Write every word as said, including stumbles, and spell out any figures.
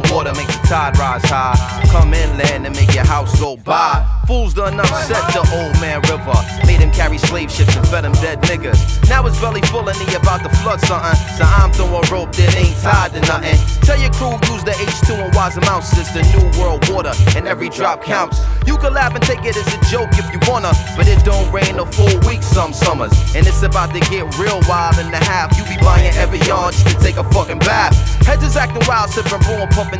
water make the tide rise high. Come inland and make your house go by. Fools done upset the old man river. Made him carry slave ships and fed him dead niggas. Now his belly full and he about to flood something. So I'm throwing a rope that ain't tied to nothing. Tell your crew use the H two and wise amounts. It's the new world water and every drop counts. You can laugh and take it as a joke if you wanna, but it don't rain a full week some summers. And it's about to get real wild in the half. You be buying every yard just to take a fucking bath. Heads is acting wild, sipping brew and pumping